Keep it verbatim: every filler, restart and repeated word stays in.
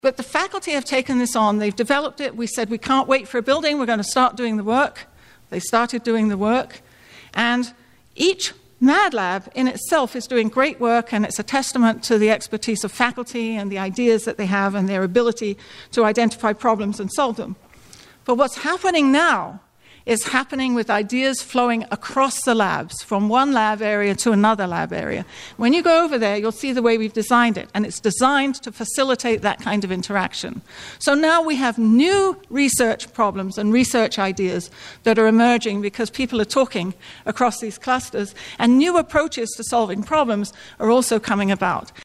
But the faculty have taken this on. They've developed it. We said, we can't wait for a building. We're going to start doing the work. They started doing the work. And each Mad Lab in itself is doing great work, and it's a testament to the expertise of faculty and the ideas that they have and their ability to identify problems and solve them. But what's happening now is happening with ideas flowing across the labs, from one lab area to another lab area. When you go over there, you'll see the way we've designed it, and it's designed to facilitate that kind of interaction. So now we have new research problems and research ideas that are emerging because people are talking across these clusters, and new approaches to solving problems are also coming about.